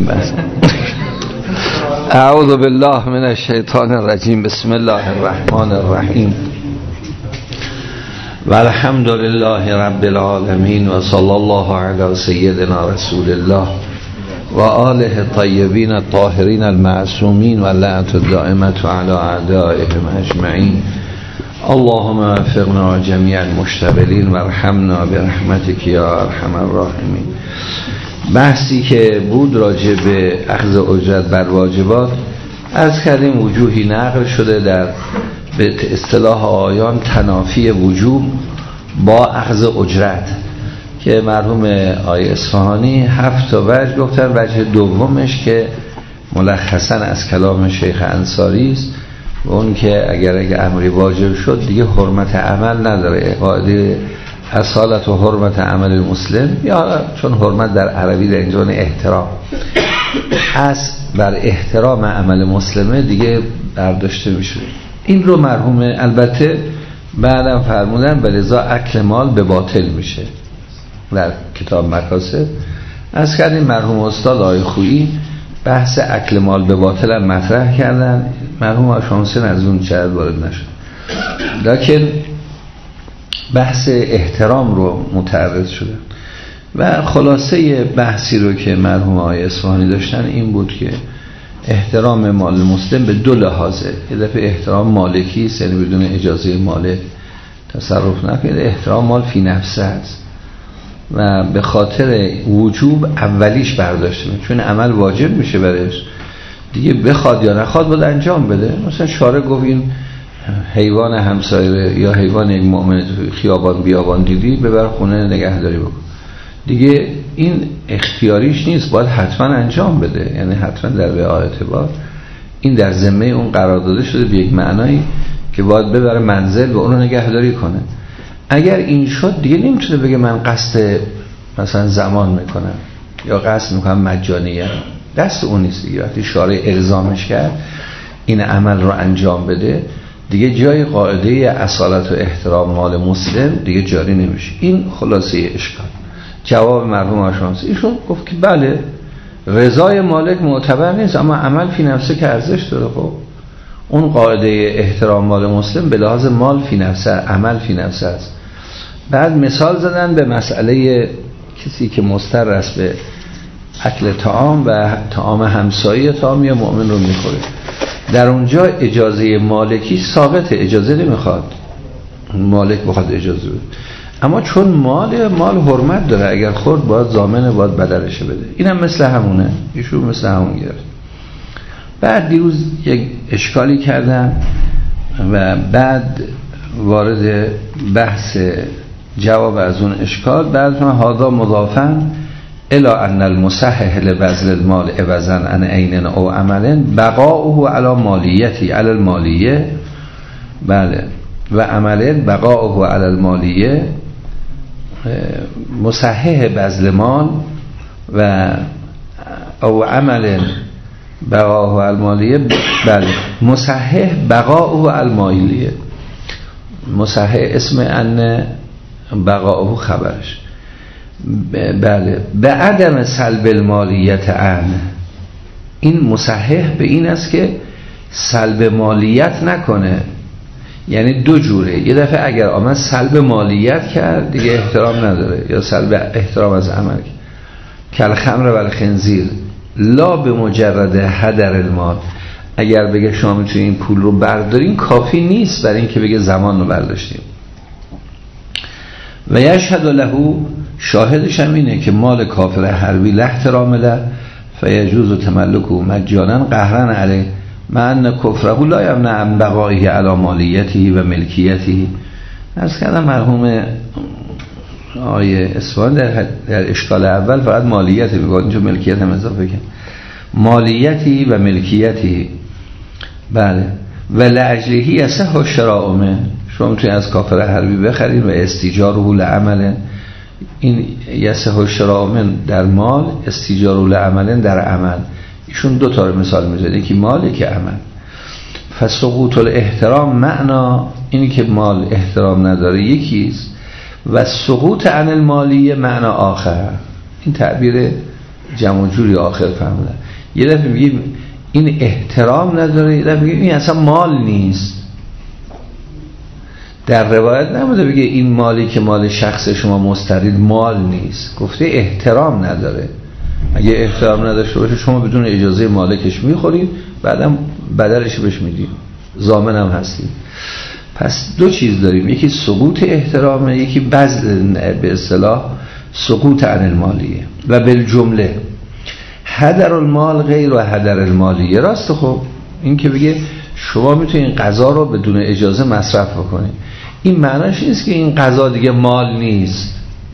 بس. اعوذ بالله من الشیطان الرجیم. بسم الله الرحمن الرحیم و الحمد لله رب العالمین و صلی الله علی سیدنا رسول الله و آله الطیبین الطاهرین المعصومین و لعنت الدائمة علی اعدائهم اجمعین. اللهم وفقنا جمیع المشتغلین و ارحمنا برحمتک یا ارحم الراحمین. بحثی که بود راجع به اخذ اجرت بر واجبات، از کردیم وجوهی نقل شده در به اصطلاح آیان تنافی وجوب با اخذ اجرت که مرحوم آقای اصفهانی 7 وجه گفتن. وجه دومش که ملخصا از کلام شیخ انصاری است و اون که اگر امری واجب شد دیگه حرمت عمل نداره، قاعده اصالت و حرمت عمل المسلم، یا چون حرمت در عربی در اینجا احترام از بر احترام عمل مسلمه دیگه برداشته میشه. این رو مرحوم البته بعدم فرمودن ولذا اکل مال به باطل میشه در کتاب مکاسب. از کردیم مرحوم استاد آقای خویی بحث اکل مال به باطل هم مطرح کردن. مرحوم آشامسین از اون چرد وارد نشد، لکن بحث احترام رو متعرض شده و خلاصه بحثی رو که مرحوم آقای اصفهانی داشتن این بود که احترام مال مسلم به دو لحاظه. یه دفعه احترام مالکی است، یعنی بدون اجازه مالک تصرف نکنه. احترام مال فی نفسه است و به خاطر وجوب اولیش برداشته میشه، چون عمل واجب میشه برش دیگه، بخواد یا نخواد باید انجام بده. مثلا شارع گفت این حیوان همسایه یا حیوان یک مؤمن خیابان بیابان دیدی ببر خونه نگهداری بکن، دیگه این اختیاریش نیست، باید حتما انجام بده. یعنی حتما در رعایت بار این در ذمه اون قرار داده شده به یک معنایی که باید ببره منزل و اون رو نگهداری کنه. اگر این شد دیگه نمیتونه بگه من قصد مثلا زمان میکنم یا قصد میکنم مجانیت، دست اون نیست دیگه. وقتی شارع الزامش کرد این عمل رو انجام بده دیگه جای قاعده اصالت و احترام مال مسلم دیگه جاری نمیشه. این خلاصه اشکال. جواب مرحوم آشامسی ایشون گفت که بله رضای مالک معتبر نیست، اما عمل فی نفسه که ارزش داره. خب اون قاعده احترام مال مسلم به لحاظ مال فی نفسه، عمل فی نفسه است. بعد مثال زدن به مسئله کسی که مضطر است به اکل طعام و طعام همسایه طعام یا مؤمن رو میخوره، در اونجا اجازه مالکی ثابت، اجازه نمیخواد مالک بخواد اجازه بده، اما چون مال حرمت داره، اگر خورد باید ضامن باید بدلش بده. اینم مثل همونه، ایشون مثل همون گرفت. بعد دیروز یک اشکالی کردن و بعد وارد بحث جواب از اون اشکال بعد ما هذا مضافن الا ان المصحح لبذل المال عوضا عن عین او عمل بقاؤه علی مالیتی علی المالیه، بله، و عمل بقاؤه علی المالیه، مصحح بذل مال و او عمل بقاؤه علی المالیه، بله، مصحح بقاؤه علی المالیه، مصحح اسم ان بقاؤه خبرش، بله، به عدم سلب المالیت عنه. این مصحح به این است که سلب مالیت نکنه. یعنی دو جوره، یه دفعه اگر آمد سلب مالیت کرد دیگه احترام نداره، یا سلب احترام از عمل کل خمر و الخنزیر لا به مجرد هدر المال. اگر بگه شما میتونید این پول رو بردارین کافی نیست برای اینکه بگه زمان رو برداشتیم. و یشهد له، شاهدش هم اینه که مال کافر حربی لا احترام له فیجوز تملکه مجانا قهرا علیه مع ان کفره لا یمنع عن بقائه علی مالیته و ملکیته. از کردم مرحوم آیه اصفهان در اشکال اول فقط مالیت میگه، اینجا ملکیت هم اضافه کرد، مالیتی و ملکیتی، بله، و لاجله یصح شراء، شما میتونید از کافر حربی بخرید و استیجاره لعمل. این یصح شراء در مال، استیجاره لعمل در عمل. ایشون دو تا مثال میزنه که مال که عمل. فسقوط الاحترام معنا اینی که مال احترام نداره یکیست و سقوط عن المالیه معنا آخر. این تعبیر جمع جوری آخر فهمیدن. یه دفعه میگیم این احترام نداره، یه دفعه میگیم این اصلا مال نیست. در روایت نبوده بگه این مالی که مال شخص شما مسترید مال نیست، گفته احترام نداره. اگه احترام نداشته باشه شما بدون اجازه مالکش میخورید، بعدم بدلش بهش میدید، ضامن هم هستید. پس دو چیز داریم، یکی سقوط احترامه، یکی به اصطلاح سقوط عن المالیه. و بالجمله هدر المال غیر و هدر المالیه. راست. خب این که بگه شما میتونید غذا رو بدون اجازه مصرف بکنید، این معناش نیست که این غذا دیگه مال نیست.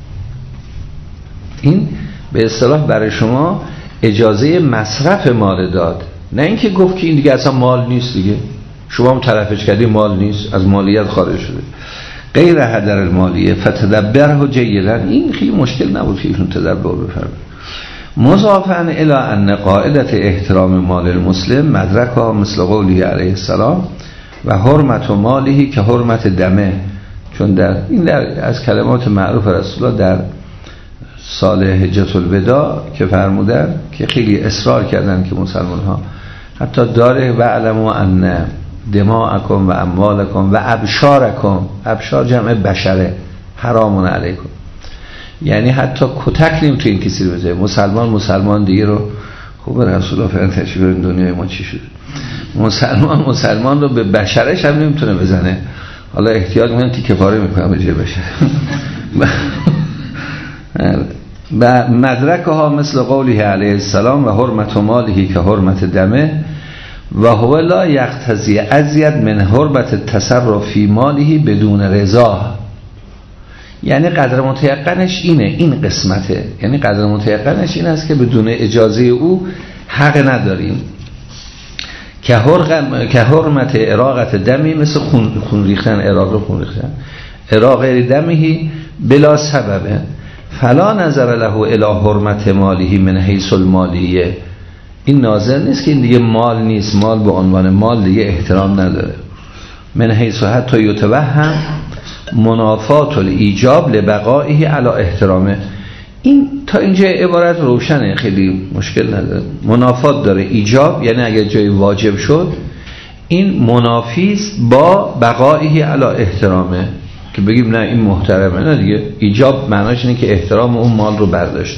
این به اصطلاح برای شما اجازه مصرف مال داد، نه اینکه گفت که این دیگه اصلا مال نیست دیگه، شما هم طرفش کردی مال نیست، از مالیت خارج شده. غیر هدر المالیه فتدبره جیدا. این خیلی مشکل نبود که ایشون تدبر بفرمایید. مضافاً الی ان قاعده احترام مال المسلم مدرکها مثل قوله علیه السلام و حرمت ماله که حرمت دمه. چون در از کلمات معروف رسول الله در سال حجة الوداع که فرمودن که خیلی اصرار کردن که مسلمان ها حتی داره و علموا ان دماءکم و اموالکم و ابشارکم، ابشار جمع بشره، حرامون علیکم. یعنی حتی کتک نمیتونین کسی رو بزنه. مسلمان دیگه رو خوب رسول الله فرمان تشریف این دنیای ما چی شده، مسلمان رو به بشرش هم نمیتونه بزنه. حالا احتیاط میکنم تیکه پاره میکنم به جای بشر. و مدرکها مثل قوله علیه السلام و حرمت ماله که حرمت دمه و هو لا یقتضی ازید من حرمت التصرف فی ماله بدون رضا. یعنی قدر متیقنش اینه، این قسمته، یعنی قدر متیقنش این است که بدون اجازه او حق نداریم. که حرمت اراقت دمی، مثل خون ریختن، اراق غیر دمی بلا سببه فلا نظر له الی حرمت ماله من حیث المالیه. این ناظر نیست که این دیگه مال نیست، مال به عنوان مال دیگه احترام نداره. من حیث حتی یتوهم منافات الایجاب لبقائه علی احترامه. این تا اینجا عبارت روشنه، خیلی مشکل نداره. منافات داره، ایجاب یعنی اگر جای واجب شد این منافیست با بقائه علی احترامه، که بگیم نه این محترمه، نه دیگه. ایجاب معناش اینه که احترام اون مال رو برداشته.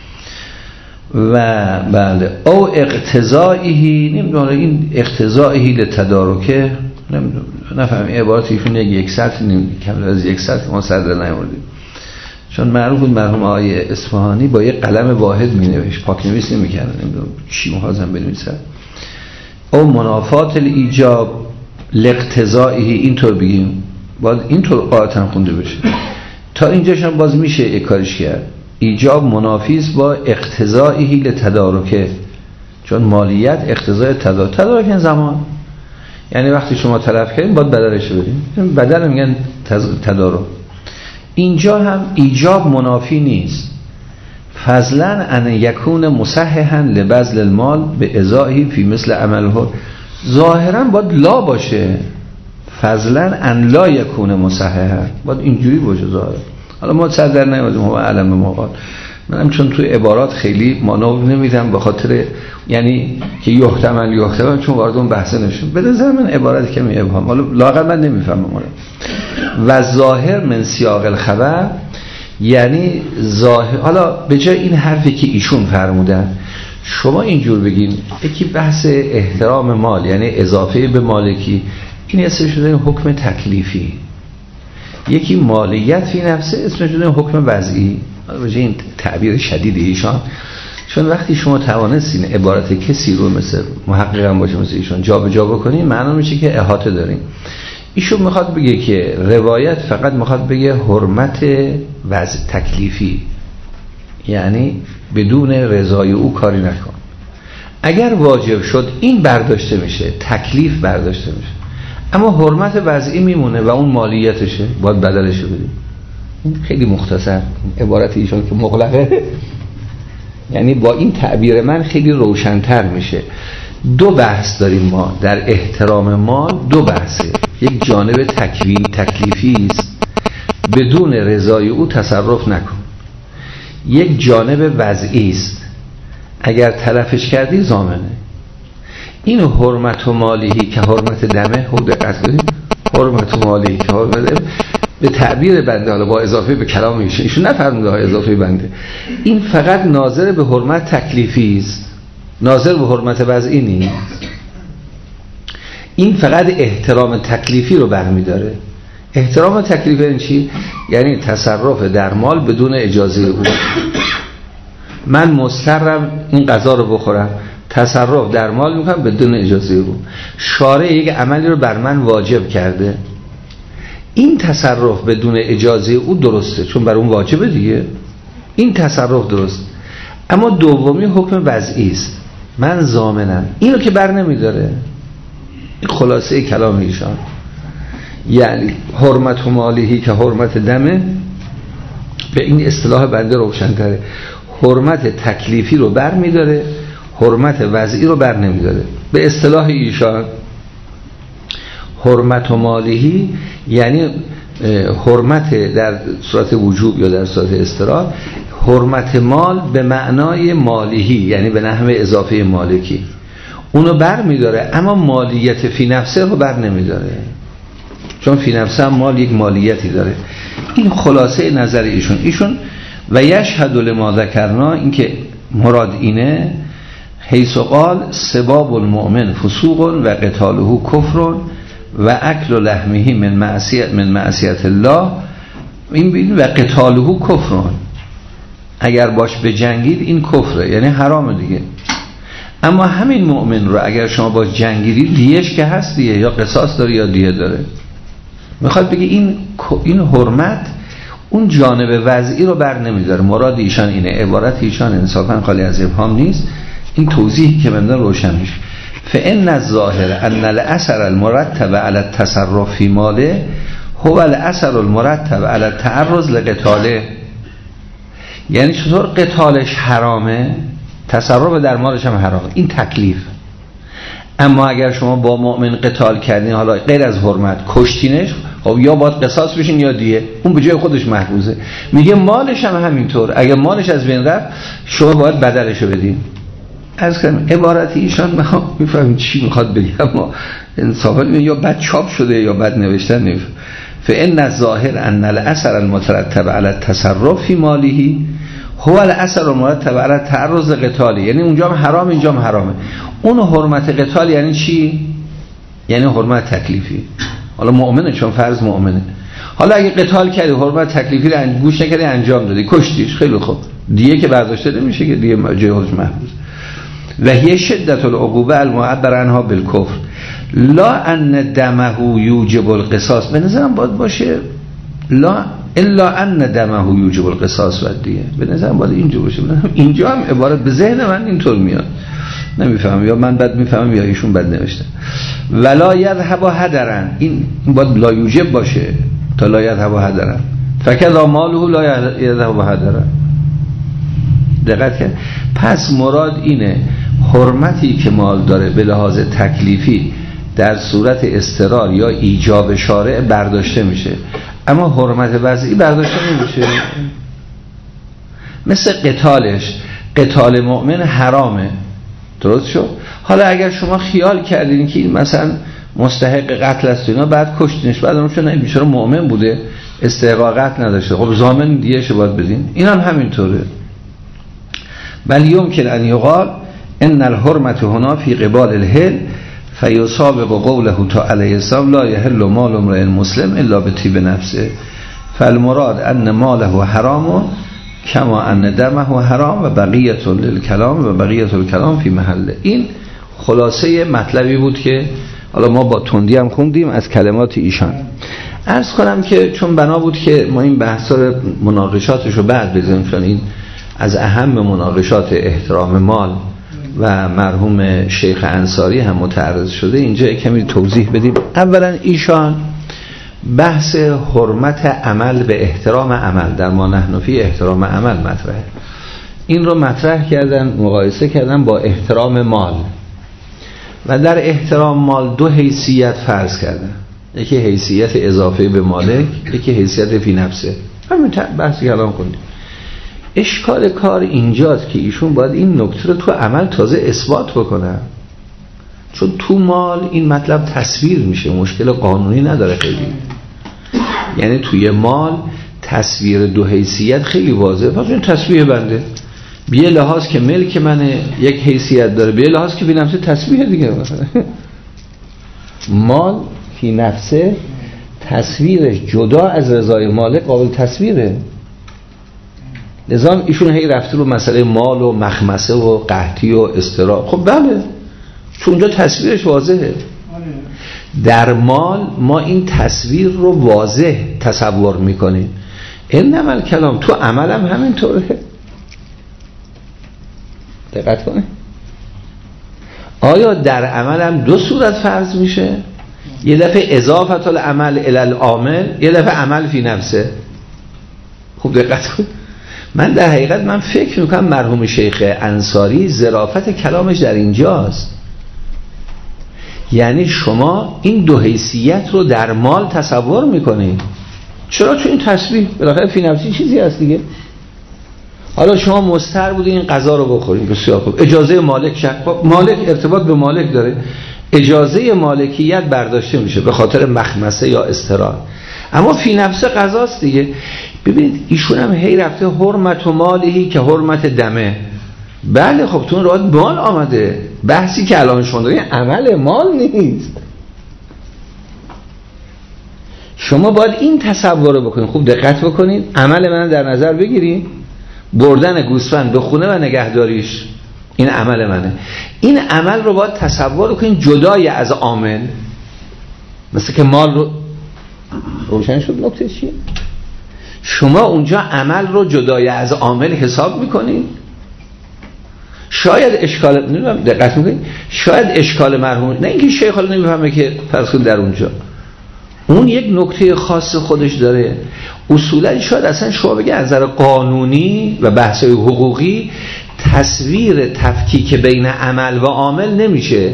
و بله او اقتضائیه، نمیدونم این اقتضائیه لتدارکه، نمیدونم نفهم این عبارت ایشون یک سطر کمتر از یک سطر ما سر در نیاوردیم، چون معروف بود مرحوم آقای اصفهانی با یک قلم واحد می نوشت، پاک نویس نمی کردن، نمیدونم چی مخواستم بنویسن. او منافات الایجاب لاقتضائیه، اینطور بگیم، باید اینطور قاطعا خونده بشه. تا اینجاش هم باز میشه یک کارش کرد. ایجاب منافیس با اقتضائیه لتدارکه، چون مالیت اقتضای تدارک زمان، یعنی وقتی شما تلف کردین باید بدلش بدین، بدل میگن تدارک. اینجا هم ایجاب منافی نیست، فضلا ان یکون مصححا لبذل المال به ازاحی فی مثل عمله. ظاهرا باید لا باشه، فضلا ان لا یکون مصححا، باید اینجوری باشه ظاهر. حالا ما سر در نیاوردیم، هو علم موقع منم چون توی عبارات خیلی مانور نمیدم به خاطر یعنی که یحتمل چون وارد اون بحث نشون. به نظر من عبارت کمی ابهام، حالا لااقل من نمیفهمم. و ظاهر من سیاق الخبر، یعنی ظاهر. حالا به جای این حرفی که ایشون فرمودن شما اینجور بگین یکی بحث احترام مال یعنی اضافه به مالکی، این اسمش شده حکم تکلیفی، یکی مالیت فی نفسه اسمش شده حکم وضعی. به جای این تعبیر شدید ایشان، چون وقتی شما توانستین عبارت کسی رو مثل محقق هم باشه مثل ایشون جا به جا بکنین، معنا میشه که احاطه دارین. ایشون میخواد بگه که روایت فقط میخواد بگه حرمت وضع تکلیفی، یعنی بدون رضای او کاری نکن. اگر واجب شد این برداشته میشه، تکلیف برداشته میشه، اما حرمت وضعی میمونه و اون مالیتشه، باید بدلش بدیم. این خیلی مختصر عبارت ایشون که مغلقه، یعنی با این تعبیر من خیلی روشن‌تر میشه. دو بحث داریم ما در احترام مال، دو بحثه. یک جانب تکلیفی است، بدون رضای او تصرف نکن. یک جانب وضعی است، اگر تلفش کردی ضامنه. این حرمت و مالیهی که حرمت دمه، دقت کنید، حرمت و مالیهی که حرمت دمه به تعبیر بنده، حالا با اضافه به کلام ایشون نفرموده های اضافه بنده، این فقط ناظر به حرمت تکلیفی است، ناظر به حرمت وضعی نیست. این فقط احترام تکلیفی رو برمی‌داره. احترام تکلیفی این چی؟ یعنی تصرف در مال بدون اجازه او. من مضطرم این غذا رو بخورم، تصرف در مال میکنم بدون اجازه او. شارع یک عملی رو بر من واجب کرده، این تصرف بدون اجازه او درسته، چون بر اون واجبه دیگه، این تصرف درست. اما دومی حکم وضعی است، من ضامنم، اینو که بر نمیداره. خلاصه کلام ایشان یعنی حرمت و مالیهی که حرمت دمه، به این اصطلاح بنده روشن تره، حرمت تکلیفی رو بر میداره، حرمت وضعی رو بر نمیداره. به اصطلاح ایشان حرمت و مالیهی یعنی حرمت در صورت وجوب یا در صورت اضطرار، حرمت مال به معنای مالیهی یعنی به نحو اضافه مالکی، اونو بر میداره، اما مالیت فی نفسه رو بر نمیداره، چون فی نفسه هم مال یک مالیتی داره. این خلاصه نظر ایشون. و یشهد لما ذکرنا، این که مراد اینه، حیث قال سباب المؤمن فسوق و قتاله کفر و اکل لحمه من معصیت الله، این و قتاله کفر، اگر باش بجنگید این کفره، یعنی حرام دیگه. اما همین مؤمن رو اگر شما باش جنگیدید دیهش که هست دیگه، یا قصاص داره یا دیه داره. میخواد بگه این حرمت اون جانب وضعی رو بر نمیداره. مراد ایشان اینه، عبارت ایشان انصافا خالی از ابهام نیست، این توضیحی که من دارم روشن میشه. فان الظاهر ان الاثر المرتب على التصرف فی ماله هو الاثر المرتب على التعرض لقتاله. یعنی چطور قتالش حرامه، تصرف در مالش هم حرامه، این تکلیف. اما اگر شما با مؤمن قتال کردین، حالا غیر از حرمت کشتینش، خب یا باید قصاص بشین یا دیه، اون به جای خودش محفوظه. میگه مالش هم همینطور، اگر مالش از بین رفت شما باید بدلشو بدین. از کنم عبارت ایشان ما میفهمیم چی میخواد بگم، ما انصافا یا بد چاپ شده یا بد نوشتن نمیفهم. فان الظاهر ان الاثر المترتب على التصرف فی ماله هو الاثر المرتب على التعرض لقتاله، یعنی اونجا هم حرام اینجا هم حرامه. اون حرمت قتال یعنی چی؟ یعنی حرمت تکلیفی. حالا مؤمنه، چون فرض مؤمنه. حالا اگه قتال کردی حرمت تکلیفی رو گوش نکردی انجام دادی، کشتیش، خیلی خوب، دیگه که برداشته نمیشه که دیگه جای خودش محفوظ. و هی شدت العقوبه المعبر عنها بالکفر لا ان دمه یوجب القصاص. به نظرم باید باشه لا الا ان دمه یوجب القصاص و دیه، به نظرم باید اینجا باشه. اینجا هم عبارت به ذهن من اینطور میاد، نمیفهمم، یا من بد میفهمم یا ایشون بد نوشته. ولا یذهب هدرا، این باید لا یوجب باشه تا لا یذهب هدرا، فکذا ماله لا یذهب هدرا. دقت کرد؟ پس مراد اینه حرمتی که مال داره به لحاظ تکلیفی در صورت اضطرار یا ایجاب شارع برداشته میشه، اما حرمت وضعی برداشته نمیشه. مثل قتالش، قتال مؤمن حرامه، درست شد؟ حالا اگر شما خیال کردین که این مثلا مستحق قتل است اینا، بعد کشتینش، بعد اون چون بیچاره مؤمن بوده استحقاق قتل نداشته، خب ضامن دیهش باید بدین. این هم همینطوره. بل یمکن ان یقال ان الحرمت هنا فی قبال الحل فیسابق قوله تعالی علیه السلام لا یحل مال امرئ مسلم الا بطیب نفسه فالمراد ان ماله حرام کما ان دمه حرام و بقیت للکلام و بقیت الکلام فی محله. این خلاصه مطلبی بود که حالا ما با تندی هم خوندیم از کلمات ایشان. عرض کنم که چون بنا بود که ما این بحثا مناقشاتش رو بعد بزنیم، چون این از اهم مناقشات احترام مال و مرحوم شیخ انصاری هم متعرض شده، اینجا کمی توضیح بدیم. اولا ایشان بحث حرمت عمل به احترام عمل در ما نحن فی احترام عمل مطرحه. این رو مطرح کردن، مقایسه کردن با احترام مال، و در احترام مال دو حیثیت فرض کردن، یکی حیثیت اضافه به مالک، یکی حیثیت فی نفسه. همین بحثی که الان کنیم. اشکال کار اینجاست که ایشون باید این نکته رو تو عمل تازه اثبات بکنن، چون تو مال این مطلب تصویر میشه، مشکل قانونی نداره خیلی. یعنی توی مال تصویر دو حیثیت خیلی واضحه. پس این تصویر بنده به یه لحاظ که ملک منه یک حیثیت داره، به یه لحاظ که بی نفسه تصویر دیگه. مال فی نفسه تصویرش جدا از رضای مالک قابل تصویره. لذا ایشون هی رفته رو مسئله مال و مخمسه و قحطی و استراح. خب بله، چون اونجا تصویرش واضحه. در مال ما این تصویر رو واضح تصور میکنیم. انما الکلام تو عملم همینطوره. دقت کنه. آیا در عملم دو صورت فرض میشه؟ یه دفعه اضافت العمل الی العامل، یه دفعه عمل فی نفسه. خوب دقت کن. من در حقیقت فکر میکنم مرحوم شیخ انصاری ظرافت کلامش در اینجاست. یعنی شما این دو حیثیت رو در مال تصور میکنید. چرا؟ چون این تسبیح بالاخره فی نفسی چیزی هست دیگه. حالا شما مضطر بودین این غذا رو بخورین، بسیار خوب، اجازه مالک مالک ارتباط به مالک داره، اجازه مالکیت برداشته میشه به خاطر مخمسه یا استراحت، اما فی نفس غذاست دیگه. ببینید ایشون هم هی رفته حرمت و مالهی که حرمت دمه. بله خب تو اون راه مال آمده، بحثی که الان شما دارین عمل مال نیست. شما باید این تصور رو بکنید. خوب دقت بکنید، عمل من در نظر بگیرید. بردن گوسفند به خونه و نگهداریش، این عمل منه. این عمل رو باید تصور کنید جدای از عامل. مثل که مال رو روشن شد نکته چیه؟ شما اونجا عمل رو جدای از عامل حساب میکنید. شاید اشکال، نمیدونم دقت میکنید، شاید اشکال مرحوم، نه اینکه شیخ حالا نمیفهمه که فرض کنید در اونجا اون یک نکته خاص خودش داره. اصولا شاید اصلا شما بگه از نظر قانونی و بحث‌های حقوقی تصویر تفکیک بین عمل و عامل نمیشه،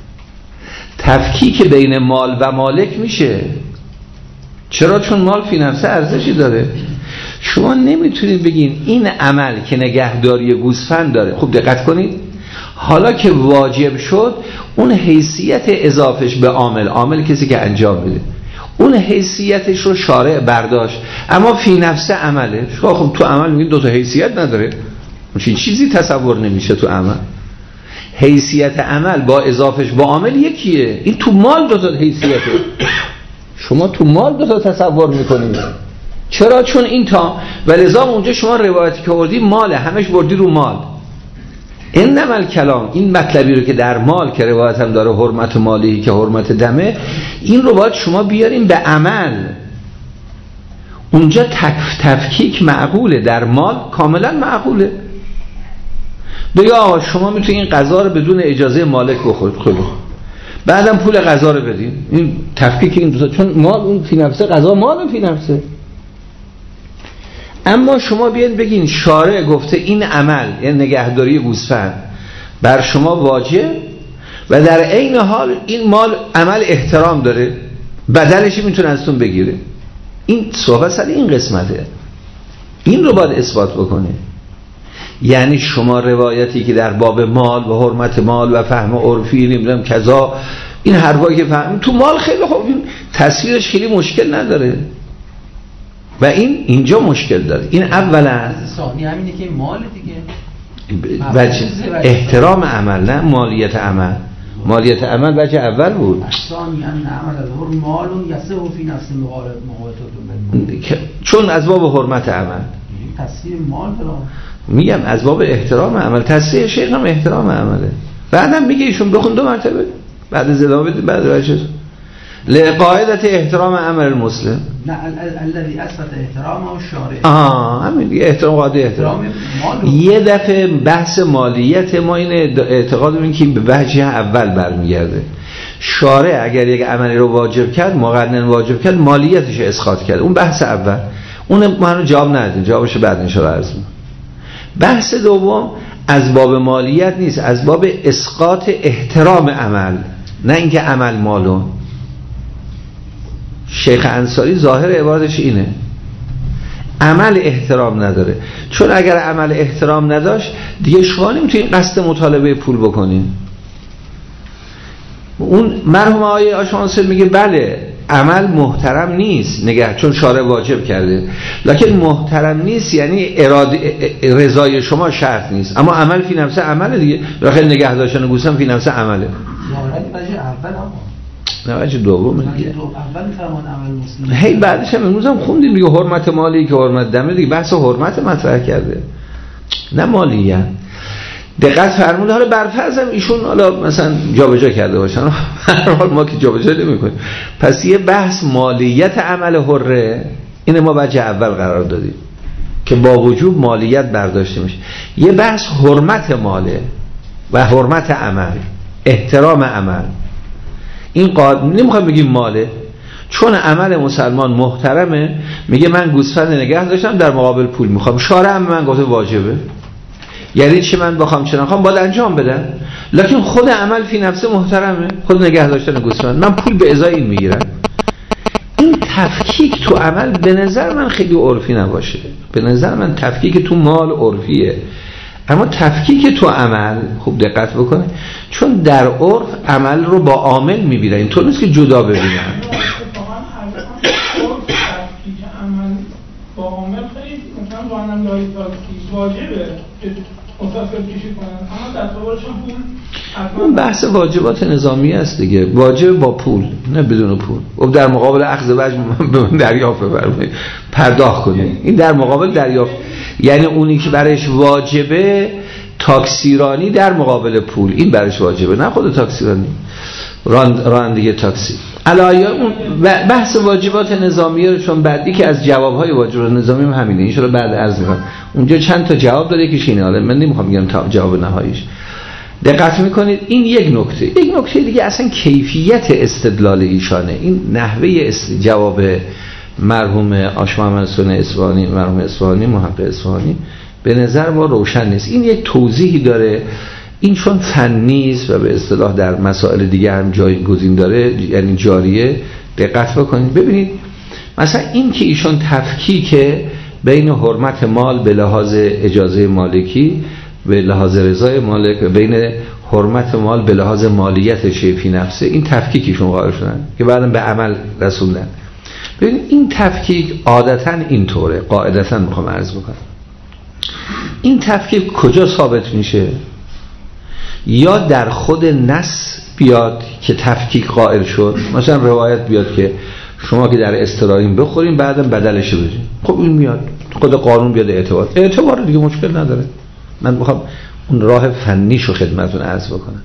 تفکیک بین مال و مالک میشه. چرا؟ چون مال فی نفسه ارزشی داره. شما نمیتونید بگین این عمل که نگهداری گوسفند داره. خوب دقت کنید، حالا که واجب شد اون حیثیت اضافش به عامل، عامل کسی که انجام میده، اون حیثیتش رو شارع برداشت، اما فی نفسه عمله. شما خب تو عمل میگید دو تا حیثیت نداره، چین چیزی تصور نمیشه تو عمل. حیثیت عمل با اضافش با عامل یکیه. این تو مال دو تا حیثیته. شما تو مال دو تا تصور میکنید. چرا؟ چون این تا ولذا اونجا شما روایتی که بردی ماله، همش بردی رو مال. انما الکلام، این مطلبی رو که در مال که روایت هم داره حرمت مالی که حرمت دمه، این رو باید شما بیارین به عمل. اونجا تفکیک معقوله، در مال کاملا معقوله. بگه آقا شما میتونید این غذا رو بدون اجازه مالک بخورید، خیلی بعدم پول غذا رو بدین. این تفکیک این دو تا، چون مال اون فی نفسه، غذا مال فی نفسه. اما شما بیاید بگین شارع گفته این عمل، یعنی نگهداری گوسفند، بر شما واجب و در عین حال این مال عمل احترام داره، بدلش میتونه ازتون بگیره. این صحبت سر این قسمته. این رو باید اثبات بکنه. یعنی شما روایتی که در باب مال و حرمت مال و فهم عرفی نمیدونم کذا، این حرفایی که فهم تو مال خیلی خوب، این تصویرش خیلی مشکل نداره و این اینجا مشکل داره. این اولا ثانی همینه که مال دیگه وجه احترام عمل، نه مالیت عمل. مالیت عمل وجه اول بود. ثانی ان عمل الحر مال یسه فی نفس مقالطه، چون از باب حرمت عمل تصویر مال داره. میگم از باب احترام عمل، تصحیح شیخ هم احترام عمله. بعدم میگه ایشون بخون 2 مرتبه بعد از ادامه بده، بعد وجه لقاعدت احترام عمل المسلم، نه الذي اثبت احترامه الشارع. همین دیگه، احترام قاعده احترام. یه دفعه بحث مالیت ما این اعتقاد می‌کنیم که به وجه اول برمیگرده. شارع اگر یک عملی رو واجب کرد، مقنن واجب کرد، مالیتش رو اسقاط کرد. اون بحث اول، اون ما رو جواب ندادیم، جوابش بعد ان شاء الله عرض می‌کنم. بحث دوم از باب مالیت نیست، از باب اسقاط احترام عمل، نه اینکه عمل مالون. شیخ انصاری ظاهر عبارتش اینه. عمل احترام نداره. چون اگر عمل احترام نداشت دیگه شما نمیتونید قصد مطالبه پول بکنید. اون مرحوم آقای آشانسل میگه بله عمل محترم نیست نگه، چون شارع واجب کرده، لکن محترم نیست یعنی رضای شما شرط نیست، اما عمل فی نفسه عمله دیگه. بخیر نگه داشتن گوسفند فی نفسه عمله. نه وجه دوم دیگه. اول فرمان عمل مسلم. هی بعدش هم امروز هم خوندیم دیگه حرمت مالی که حرمت دمه دیگه، بحث حرمت مطرح کرده نه مالیه. دقت فرمود. حالا برفرضم ایشون حالا مثلا جابجا کرده باشن، حال ما که جابجا نمی‌کنیم. پس یه بحث مالیت عمل حره اینه ما بچه اول قرار دادیم که با وجوب مالیت برداشته میشه. یه بحث حرمت ماله و حرمت عمل، احترام عمل. این نمیخوام بگیم ماله، چون عمل مسلمان محترمه. میگه من گوسفند نگه داشتم در مقابل پول میخوام، شارع من گفته واجبه، یعنی چی من بخوام چه نخوام باید انجام بدم، لکن خود عمل فی نفسه محترمه، خود نگه داشتن گوسفند من پول به ازای این میگیرم. این تفکیک تو عمل به نظر من خیلی عرفی نباشه. به نظر من تفکیک تو مال عرفیه، اما تفکیک تو عمل خوب دقت بکنه، چون در عرف عمل رو با عامل میبینن، اینطور نیست که جدا ببینن. با عامل خیلی مثلا وانم داری واجبه متفق کشی کنن، اما دستاوردشون پول. اون بحث واجبات نظامی است دیگه، واجب با پول نه بدون پول. و در مقابل اخذ وجه به دریافت بفرمایید، پرداخت کنید. این در مقابل دریافت، یعنی اونی که برایش واجبه تاکسیرانی در مقابل پول، این برایش واجبه، نه خود تاکسیرانی رانندگی تاکسی. علایه اون بحث واجبات نظامی رو چون بعدی که از جوابهای واجبات نظامی هم همینه، این شده بعد عرض میکنم. اونجا چند تا جواب داره که شینه، حالا من نمیخوام بگم تا جواب نهاییش. دقت میکنید این یک نکته دیگه اصلا کیفیت استدلال ایشانه، این نحوه جواب مرحوم آش محمد سنی اصفهانی، مرحوم اصفهانی محقق اصفهانی به نظر ما روشن نیست. این یک توضیحی داره، این چون فنی است و به اصطلاح در مسائل دیگه هم جایگزین داره، یعنی جاریه. دقت بکنید ببینید مثلا این که ایشون تفکیک بین حرمت مال به لحاظ اجازه مالکی به لحاظ رضای مالک و بین حرمت مال به لحاظ مالیت فی نفسه، این تفکیکشون قائل شدن که بعدم به عمل رسوندن. ببینید این تفکیک عادتاً اینطوره، قاعدتاً میخوام عرض بکنم. این تفکیک کجا ثابت میشه؟ یا در خود نص بیاد که تفکیک قائل شد، مثلا روایت بیاد که شما که در استرارین بخورین بعدم بدلش بدین، خب این میاد خود قانون بیاد اعتبار دیگه مشکل نداره. من میخوام اون راه فنیشو خدمتتون عرض بکنم.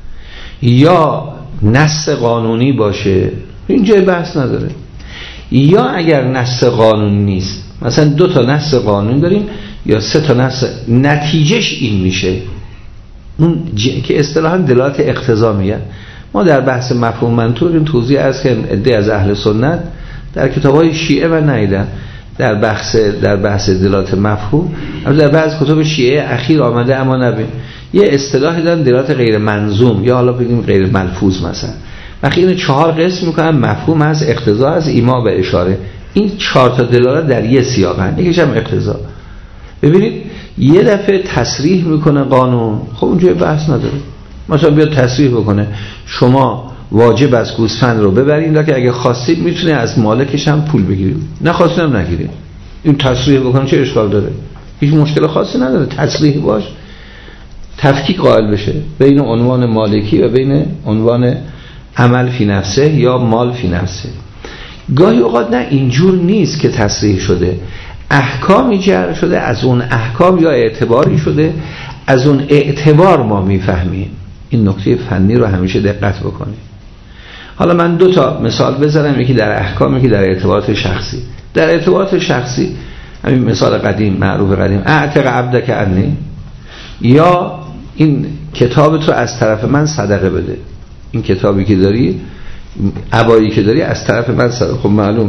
یا نص قانونی باشه این جای بحث نداره، یا اگر نص قانون نیست، مثلا 2 تا نص قانون داریم یا 3 تا نص، نتیجهش این میشه اون که اصطلاحاً دلالت اقتضا میگن. ما در بحث مفهوم منطوق این توضیح از که عده از اهل سنت در کتاب‌های شیعه و نیدن در بحث دلالت مفهوم، اما در بعض کتاب شیعه اخیر آمده اما نبین یه اصطلاحی دارن دلالت غیر منظوم یا حالا بگیم غیر ملفوظ. مثلا وقتی اینو 4 قسم میکنن، مفهوم از اقتضا از ایما و اشاره، این 4 تا دلالت در یه سیاقن، یکیش هم اقتضا. ببینید یه دفعه تصریح میکنه قانون، خب اونجا بحث نداره. مثلا بیاد تصریح بکنه شما واجب از گوسفند رو ببرید، لکه اگه خواستید میتونه از مالکش هم پول بگیرید، نه خواستید هم نگیرید. این تصریح بکنه چه اشکال داره؟ هیچ مشکل خاصی نداره. تصریح باش تفکیک قائل بشه بین عنوان مالکی و بین عنوان عمل فی نفسه یا مال فی نفسه. گاهی اوقات نه اینجور نیست که تصریح شده، احکامی جر شده، از اون احکام یا اعتباری شده، از اون اعتبار ما میفهمیم. این نکته فنی رو همیشه دقت بکنید. حالا من 2 تا مثال بزنم، یکی در احکام یکی در اعتبارات شخصی. در اعتبارات شخصی همین مثال قدیم معروف قدیم، اعتق عبدک عنی، یا این کتابت رو از طرف من صدقه بده. این کتابی که داری، عبایی که داری از طرف من صدقه. خب معلوم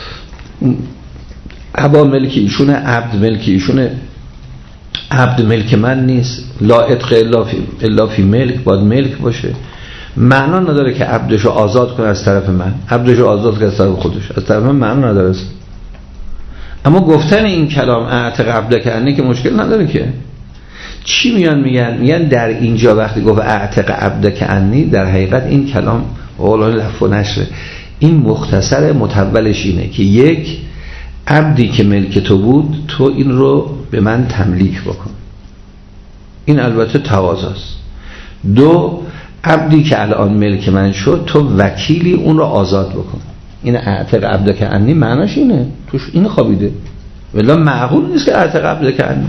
عبا ملک ایشونه، عبد ملک ایشونه، عبد ملک من نیست. لا اتق الا فی ملک، باید ملک باشه. معنا نداره که عبدشو آزاد کنه از طرف من، عبدشو آزاد کنه از طرف خودش، از طرف من معنا نداره. اما گفتن این کلام اعتق عبدک عنی که مشکل نداره که. چی میگن در اینجا وقتی گفت اعتق عبدک عنی، در حقیقت این کلام قولان لف و نشره، این مختصر متولش اینه که یک، عبدی که ملک تو بود تو این رو به من تملیک بکن، این البته تقاضاست. دو، عبدی که الان ملک من شد تو وکیلی اون رو آزاد بکن. این اعتق عبدک عنی معناش اینه، توش این خوابیده، ولی معقول نیست که اعتق عبدک عنی،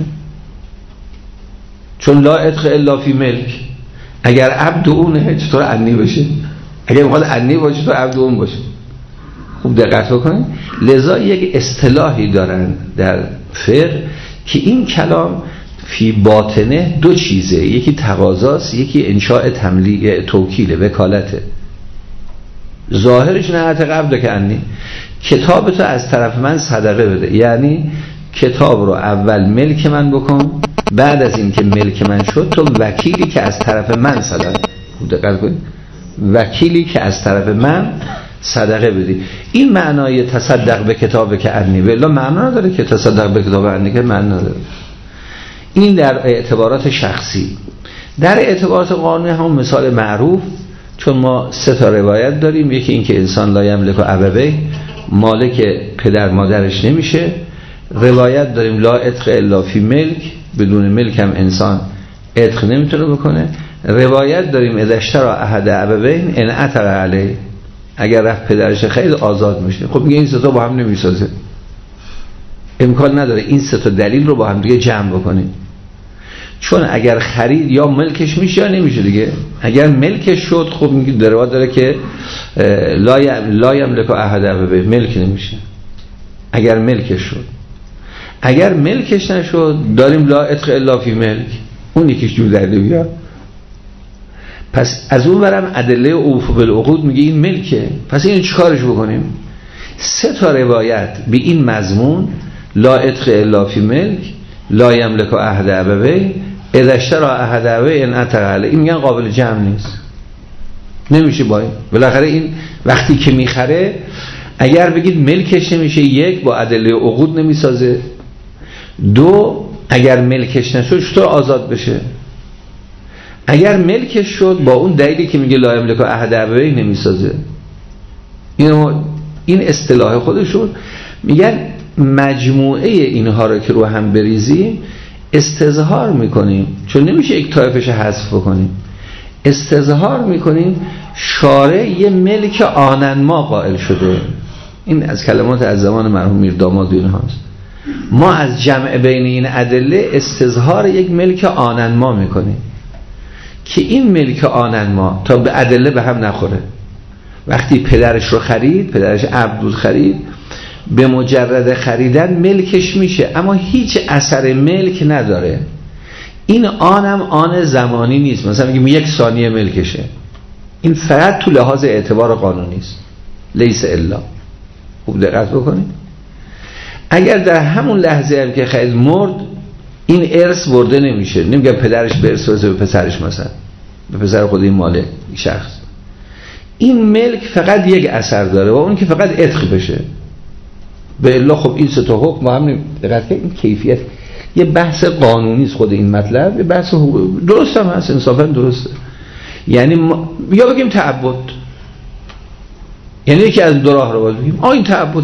چون لا عتق الا فی ملک. اگر عبد اونه چطور عنی بشه؟ اگر میخواد عنی باشه چطور عبد اون باشه؟ خوب دقت بکنید. لذا یک اصطلاحی دارن در فقه که این کلام فی باطنه دو چیزه، یکی تقاضاست، یکی انشاء تملیک توکیل وکالته. ظاهرش نه اعتق عبدک عنی، کتاب تو از طرف من صدقه بده، یعنی کتاب رو اول ملک من بکن، بعد از این که ملک من شد تو وکیلی که از طرف من صدقه، دقت کنید، وکیلی که از طرف من صدقه بدی. این معنای تصدق به کتاب که عنی، ولی معنا نداره که تصدق به کتاب عنی که معنی نداره. این در اعتبارات شخصی. در اعتبارات قانونی همون مثال معروف، چون ما 3 تا روایت داریم، یکی این که انسان لا یملک ابویه، مالک پدر مادرش نمیشه. روایت داریم لا عتق الا فی ملک، بدون ملک هم انسان عتق نمیتونه بکنه. روایت داریم اذا اشترى احد ابوین ان عتق علیه، اگر رفت پدرش خیلی آزاد میشه. خب میگه این 3 تا با هم نمیسازه، امکان نداره این 3 تا دلیل رو با هم دیگه جمع بکنیم، چون اگر خرید یا ملکش میشه یا نمیشه دیگه. اگر ملکش شد خب میگه روایت داره که لا یملک احد ابوین، ملک نمیشه اگر ملکش شد. اگر ملکش نشد داریم لا عتق الا فی ملک، اون یکیش جور درده بیاد. پس از اون برم ادله اوفو بالعقود میگه این ملکه، پس این چیکارش بکنیم؟ 3 تا روایت به این مضمون لا عتق الا فی ملک، لا یملک احد ابوین، اذا اشترى احد ابوین ان عتق علیه، این میگن قابل جمع نیست، نمیشه. باید بالاخره این وقتی که میخره اگر بگید ملکش نمیشه، یک با ادله عقود نمیسازه، دو اگر ملکش نشد چطور آزاد بشه؟ اگر ملکش شد با اون دلیلی که میگه لا یملک احد ابوین نمیسازه. این اصطلاح خودشون میگن مجموعه اینها رو که رو هم بریزیم استظهار میکنیم، چون نمیشه یک طایفش حذف بکنیم، استظهار میکنیم شارع یه ملک آننما قائل شده. این از کلمات از زمان مرحوم میر داماد این هاست. ما از جمع بین این ادله استظهار یک ملک آننما میکنیم که این ملک آننما تا به ادله به هم نخوره. وقتی پدرش رو خرید، پدرش عبد خرید، به مجرد خریدن ملکش میشه اما هیچ اثر ملک نداره. این آنم آن زمانی نیست، مثلا میگیم 1 ثانیه ملکشه، این فقط تو لحاظ اعتبار قانونی است، لیس الا. خوب دقت بکنید. اگر در همون لحظه هم که خرید مرد، این ارث برده نمیشه، نمیگه پدرش به ارث برسه به پسرش، مثلا به پسر خود این مالک شخص. این ملک فقط یک اثر داره و اون که فقط عتق بشه. به الا خب این 3 تا حکم با هم دقت کنید. این کیفیت یه بحث قانونی است، خود این مطلب یه بحث درست هم هست، انصافا درسته. یعنی یا بگیم تعبد، یعنی یکی از 2 راه رو باید بگیم این تعبد،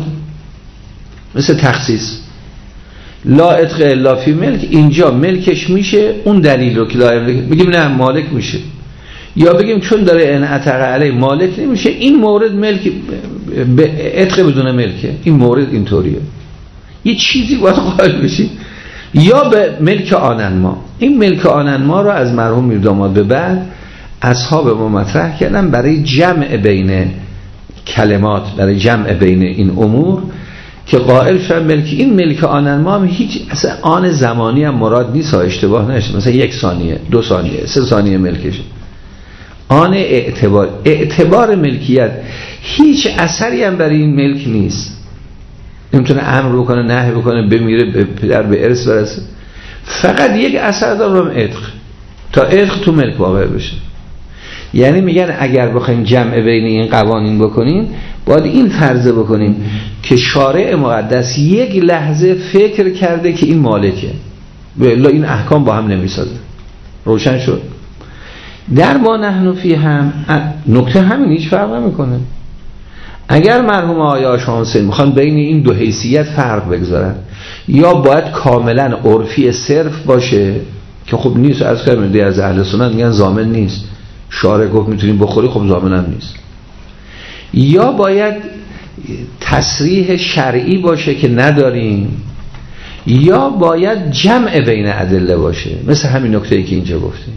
مثل تخصیص لا عتق الا فی ملک، اینجا ملکش میشه، اون دلیل رو که لا بگیم نه مالک میشه، یا بگیم چون داره ان عتق علی مالک نمیشه، این مورد ملک به عتق بدون ملکه، این مورد اینطوریه، یه چیزی باید قائل بشی. یا به ملک آننما. این ملک آننما رو از مرحوم میر داماد به بعد اصحاب ما مطرح کردن برای جمع بین کلمات، برای جمع بین این امور که قائل شدن ملک. این ملک آننما هم هیچ اصلا آن زمانی هم مراد نیست، اشتباه نشه، مثلا 1 ثانیه 2 ثانیه 3 ثانیه ملکشه. آن اعتبار ملکیت هیچ اثری هم برای این ملک نیست، نمیتونه امر بکنه نهی بکنه، بمیره به پدر به ارث برسه، فقط یک اثر داره عتق، تا عتق تو ملک واقع بشه. یعنی میگن اگر بخوایم جمع بین این قوانین بکنیم باید این فرض بکنیم که شارع مقدس یک لحظه فکر کرده که این مالکه، والا این احکام با هم نمیسازه. روشن شد؟ در ما نحن فی هم نکته همین، هیچ فرق نمیکنه. اگر مرحوم آقای آشام حسین میخوان بین این دو حیثیت فرق بگذارن، یا باید کاملا عرفی صرف باشه که خب نیست، از کردم از اهل سنت میگن ضامن نیست، شارع گفت میتونیم بخوری، خب ضامن هم نیست. یا باید تصریح شرعی باشه که نداریم، یا باید جمع بین ادله باشه، مثل همین نکته‌ای که اینجا گفتیم.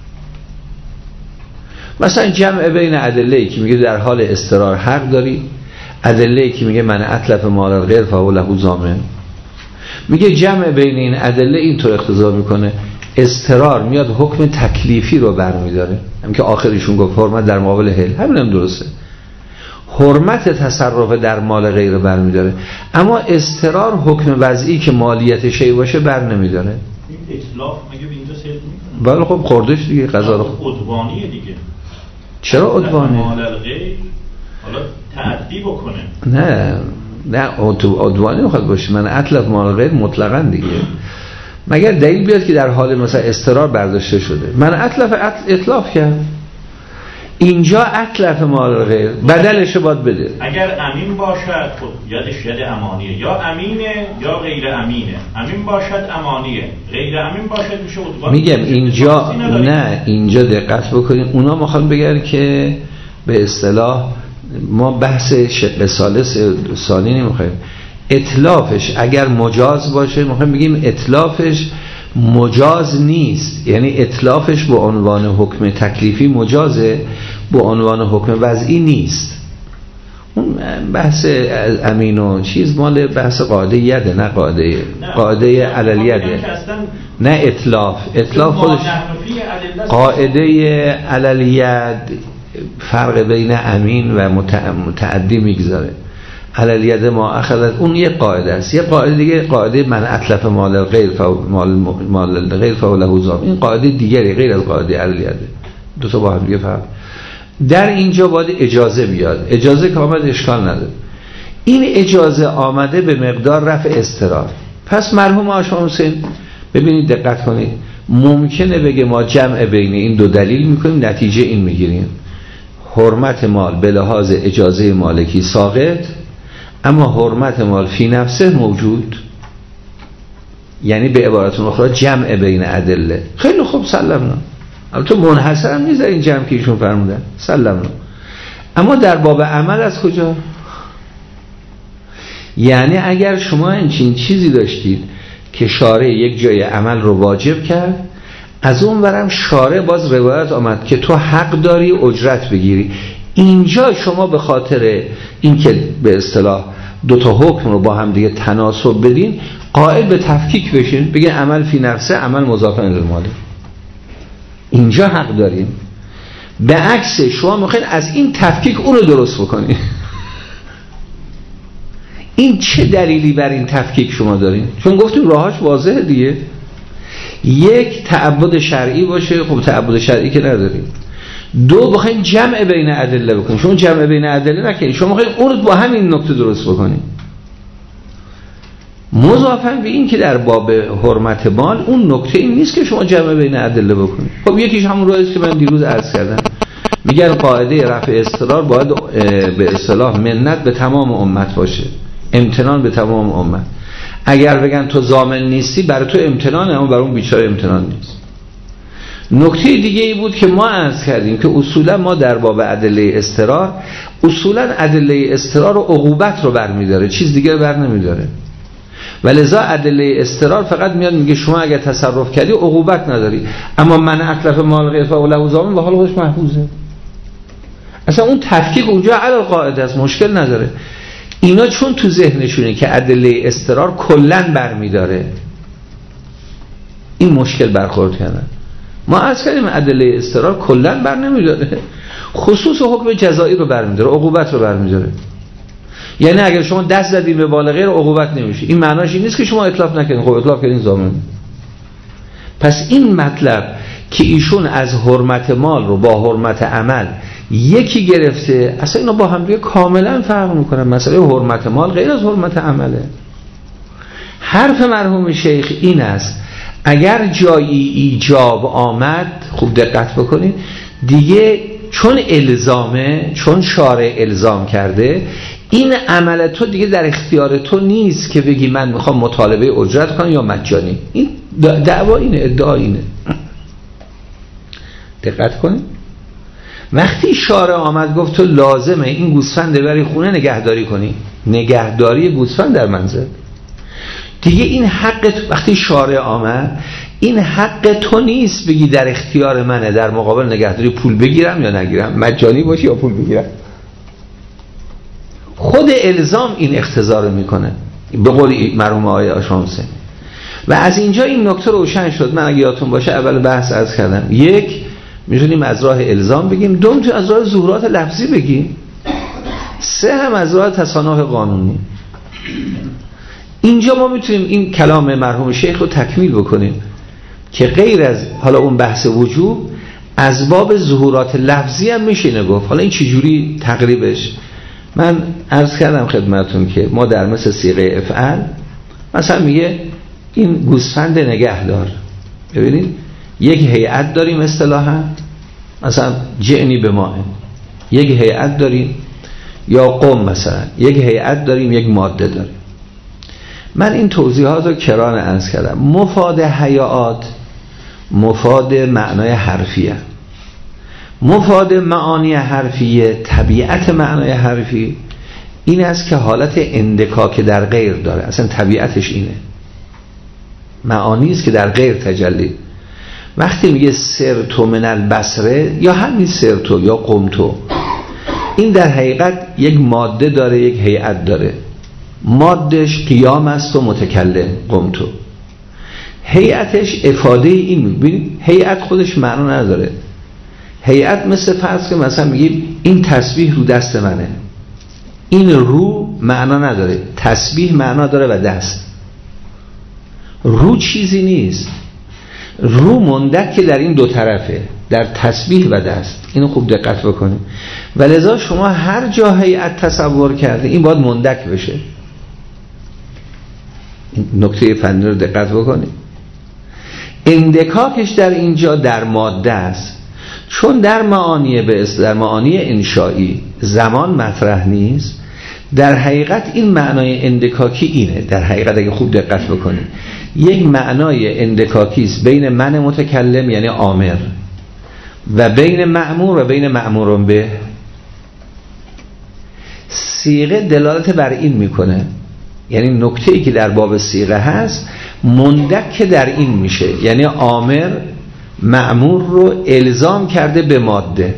مثلا جمع بین ادله‌ای که میگه در حال اضطرار حق داری، ادله‌ای که میگه من اتلف مال الغیر فهو له ضامن. میگه جمع بین این ادله اینطور اقتضا میکنه اضطرار میاد حکم تکلیفی رو برمیداره، همین که آخرشون گفت حرمت در مقابل حل، همین هم درسته، حرمت تصرف در مال غیر برمیداره، اما اضطرار حکم وضعی که مالیت شی باشه بر نمیداره. این اطلاف مگه به اینجا سرد میکنه؟ بله خب خوردش دیگه، قضا رو عدوانیه دیگه. چرا عدوانی؟ مال الغیر حالا تعدی بکنه. نه عدوانی میخواد باشه، من اتلف مال غیر مطلقاً دیگه، مگر دلیل بیاد که در حال مثلا اضطرار برداشته شده، من اطلاف کرد، اینجا اتلف مال غیر بدلش باید بده. اگر امین باشد خب یادش ید امانیه، یا امینه یا غیر امینه، امین باشد امانیه، غیر امین باشد میشه عدوانی. میگم اینجا نه، اینجا دقت بکنیم، اونا میخوان بگن که به اصطلاح ما بحث شق ثانی نمیخوایم، اتلافش اگر مجاز باشه میخوایم بگیم اتلافش مجاز نیست، یعنی اتلافش به عنوان حکم تکلیفی مجازه، به عنوان حکم وضعی نیست. اون بحث امین و چیز مال بحث قاعده یده، نه قاعده علیلیده، نه اطلاف خودش قاعده علالید فرق بین امین و متعدی میگذاره. علالید ما اخذت اون یک قاعده است، یک قاعده دیگه قاعده من اتلف مال الغیر مال الغیر فهو له ضامن، این قاعده دیگری غیر از قاعده علیلیده، دو تا با هم دیگه فرق. در اینجا باید اجازه بیاد، اجازه که آمد اشکال نداره، این اجازه آمده به مقدار رفع اضطرار. پس مرحوم آشام حسین ببینید دقت کنید، ممکنه بگه ما جمع بین این دو دلیل میکنیم، نتیجه این میگیریم حرمت مال به لحاظ اجازه مالکی ساقط، اما حرمت مال فی نفسه موجود، یعنی به عبارت اخرى جمع بین ادله. خیلی خوب سلمنا، البته منحصر هم نیست این جمع که ایشون فرمودن، سلمنا، اما در باب عمل از کجا؟ یعنی اگر شما این چیزی داشتید که شارع یک جای عمل رو واجب کرد، از اون ورم شارع باز روایت آمد که تو حق داری اجرت بگیری، اینجا شما به خاطر اینکه به اصطلاح دو تا حکم رو با هم دیگه تناسب بدین، قائل به تفکیک بشین، بگین عمل فی نفسه، عمل مضاف الی المال، اینجا حق داریم. به عکس شما میخواین از این تفکیک اون رو درست بکنین. این چه دلیلی بر این تفکیک شما دارین؟ چون گفتیم راهاش واضحه دیگه، یک تعبد شرعی باشه، خب تعبد شرعی که نداریم. دو بخواین جمع بین ادله بکنین، شما جمع بین ادله نکنین، شما بخواین اون رو با همین نکته درست بکنین. مضافاً به این که در باب حرمت مال اون نکته این نیست که شما جمع بین ادله بکنین. خب یکیش همون راهی است که من دیروز عرض کردم، میگن قاعده رفع اضطرار باید به اصطلاح منت به تمام امت باشه، امتنان به تمام امت. اگر بگن تو ضامن نیستی، برای تو امتنانه، اما برای اون بیچاره امتنان نیست. نکته دیگه ای بود که ما عرض کردیم که اصولا ما در باب ادله اضطرار، اصولا ادله اضطرار و عقوبت رو برمیداره، چیز دیگه بر نمیداره، ولذا ادله اضطرار فقط میاد میگه شما اگر تصرف کردی عقوبت نداری، اما من اتلف مال غیر فهو له ضامن به حال خودش محفوظه. اصلا اون تفکیک اونجا علی القاعده است، مشکل نداره. اینا چون تو ذهنشونه که ادله اضطرار کلن برمیداره، این مشکل برخورد کردن. ما عرض کردیم ادله اضطرار کلن بر نمیداره، خصوص حکم جزایی رو برمیداره، عقوبت رو برمیداره. یعنی اگر شما دست زدید به بالغ غیر عقوبت نمیشه، این معناش این نیست که شما اطلاف نکنید، خب اطلاف کردین ضامن. پس این مطلب که ایشون از حرمت مال رو با حرمت عمل یکی گرفته، اصلا اینا با هم دیگه کاملا فرق میکنن. مسئله حرمت مال غیر از حرمت عمله. حرف مرحوم شیخ این است اگر جایی ایجاب آمد، خوب دقت بکنید دیگه، چون الزامه، چون شارع الزام کرده، این عمل تو دیگه در اختیار تو نیست که بگی من میخوام مطالبه اجرت کنم یا مجانی. این دعوا اینه، ادعا اینه. دقت کنید وقتی شارع آمد گفت تو لازمه این گوسفند بری خونه نگهداری کنی، نگهداری گوسفند در منزل دیگه، این حق وقتی شارع آمد این حق تو نیست بگی در اختیار منه در مقابل نگهداری پول بگیرم یا نگیرم، مجانی باشه یا پول بگیرم. خود الزام این اقتضا رو میکنه به قول مرحوم آقای آشامسه. و از اینجا این نکته روشن شد. من اگه یادتون باشه اول بحث عرض کردم، یک میتونیم از راه الزام بگیم، دو میتونیم از راه ظهورات لفظی بگیم، سه هم از راه تصانح قانونی. اینجا ما میتونیم این کلام مرحوم شیخ رو تکمیل بکنیم که غیر از حالا اون بحث وجوب از باب ظهورات لفظی هم میشه گفت. حالا این چجوری تقریبش؟ من عرض کردم خدمتون که ما در مثل صیغه افعل مثلا میگه این گوسفند نگهدار، ببینید یک هیئت داریم اصطلاحا، مثلا جعنی به ماه، یک هیئت داریم، یا قوم مثلا یک هیئت داریم، یک ماده داریم. من این توضیحات رو کران عرض کردم. مفاد هیئات مفاد معنای حرفیه، مفاد معانی حرفیه، طبیعت معنای حرفی این است که حالت اندکاک در غیر داره، اصلا طبیعتش اینه، معانی است که در غیر تجلی. وقتی میگه سرتو من البصره یا همین سرتو یا قمتو، این در حقیقت یک ماده داره، یک هیئت داره. مادهش قیام است و متکلم قمتو، هیئتش افاده این. ببین هیئت خودش معنا نداره. هیئت مثل فرض که مثلا میگیم این تسبیح رو دست منه، این رو معنا نداره، تسبیح معنا داره و دست. رو چیزی نیست، رو مندک که در این دو طرفه، در تسبیح و دست. اینو خوب دقت بکنید. ولذا شما هر جا هیئت تصور کرده این باید مندک بشه. نکته فنی رو دقت بکنید. اندکاکش در اینجا در ماده است، چون در معانی انشایی زمان مطرح نیست. در حقیقت این معنای اندکاکی اینه. در حقیقت اگه خوب دقت بکنید یک معنای اندکاکی است بین من متکلم یعنی آمر و بین مأمور و بین مأمورون به. صیغه دلالت بر این میکنه، یعنی نکته‌ای که در باب صیغه هست مندک در این میشه، یعنی آمر مأمور رو الزام کرده به ماده،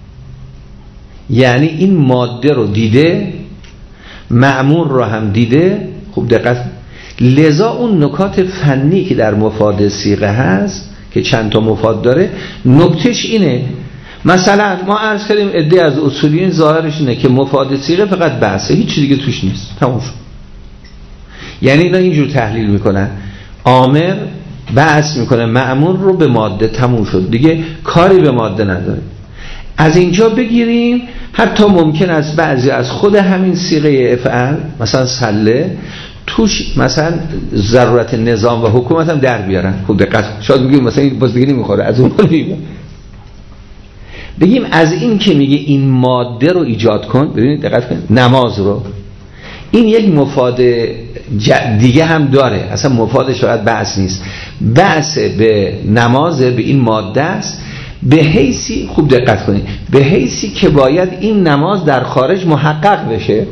یعنی این ماده رو دیده، مأمور رو هم دیده. خوب دقت. لذا اون نکات فنی که در مفاد صیغه هست که چند تا مفاد داره، نکتهش اینه. مثلا ما عرض کردیم عده از اصولیین ظاهرش اینه که مفاد صیغه فقط بحثه، هیچ دیگه توش نیست، تموم شد. یعنی اینا اینجور تحلیل میکنن، آمر بحث میکنه مأمور رو به ماده، تموم شد دیگه، کاری به ماده نداره. از اینجا بگیریم حتی ممکن است بعضی از خود همین صیغه افعال مثلا سله توش مثلا ضرورت نظام و حکومت هم در بیارن. خوب دقت. شاید بگیم مثلا این باز دیگه نمیخوره، از اون بگیم از این که میگه این ماده رو ایجاد کن، ببینید دقت کنید، نماز رو، این یک مفاد دیگه هم داره، اصلا مفادش فقط بحث نیست، بحث به نماز، به این ماده است، به حیثی، خوب دقت کنید، به حیثی که باید این نماز در خارج محقق بشه.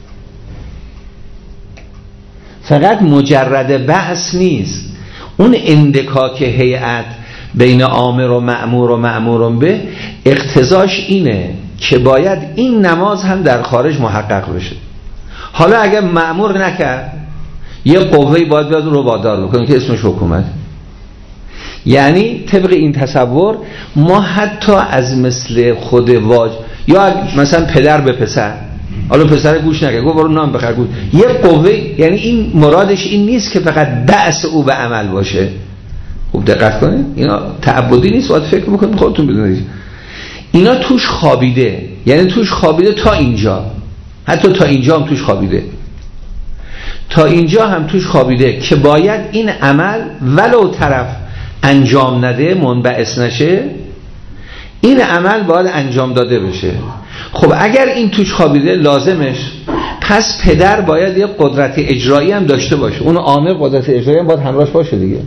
فقط مجرد بحث نیست، اون اندکاک هیئت بین آمر و مأمور به اقتضاش اینه که باید این نماز هم در خارج محقق بشه. حالا اگر مأمور نکرد یه قوهی باید بیاد رو وادار بکنه که اسمش حکومت. یعنی طبق این تصور ما حتی از مثل خود یا مثلا پدر به پسر، حالا پسر گوش نکرد گفت برو نام بخر گوش، یه قوه، یعنی این مرادش این نیست که فقط بعث او به عمل باشه. خوب دقت کنید، اینا تعبدی نیست، باید فکر بکنید خودتون بدونید. اینا توش خوابیده، یعنی توش خوابیده تا اینجا، حتی تا اینجا هم توش خوابیده، تا اینجا هم توش خوابیده که باید این عمل ولو طرف انجام نده، منبعث نشه، این عمل باید انجام داده بشه. خب اگر این توش خوابیده لازمش، پس پدر باید یه قدرت اجرایی هم داشته باشه، اون عامل قدرت اجرایی هم باید همراهش باشه دیگه.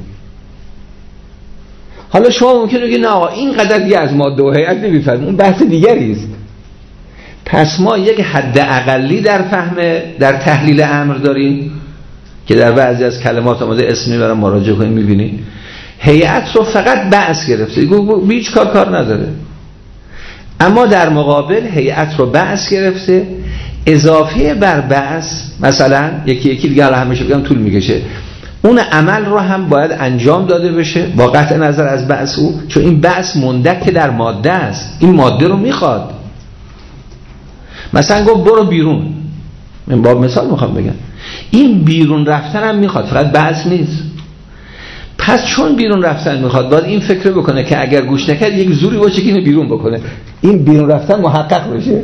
حالا شما ممکنه بگید نه آقا این قدر دیگه از ماده و هیئت نمیفهمیم، اون بحث دیگری است. پس ما یک حد اقلی در فهم، در تحلیل امر داریم که در بعضی از کلمات آمده، اسم میبرم مراجعه کنیم میبینید هیئت رو فقط بعث گرفته، هیچ کار نداره. اما در مقابل هیئت رو بعث گرفته، اضافه بر بعث مثلا یکی دیگه، حالا همیشه بگم طول میکشه، اون عمل رو هم باید انجام داده بشه با قطع نظر از بعث او، چون این بعث مندک در ماده است، این ماده رو میخواد. مثلا گفت برو بیرون، من با مثال میخوام بگم، این بیرون رفتن هم میخواد، فقط بعث نیست. پس چون بیرون رفتن میخواد، باید این فکر بکنه که اگر گوش نکرد یک زوری باشه که اینو بیرون بکنه، این بیرون رفتن محقق بشه.